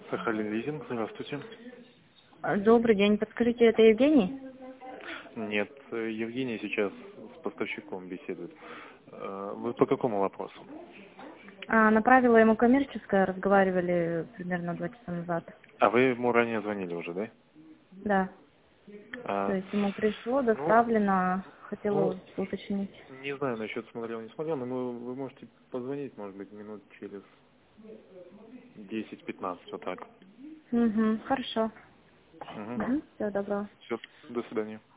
Сахалин лизинг, здравствуйте. Добрый день. Подскажите, это Евгений? Нет, Евгений сейчас с поставщиком беседует. Вы по какому вопросу? Направила ему коммерческое, разговаривали примерно 2 часа назад. А вы ему ранее звонили уже, да? Да. То А, есть ему пришло, ну, доставлено, ну, хотела уточнить. не знаю насчет смотрел, не смотрел, но вы можете позвонить, может быть, минут через 10-15, вот так. Угу, хорошо. Угу. Угу, всего доброго. Все, до свидания.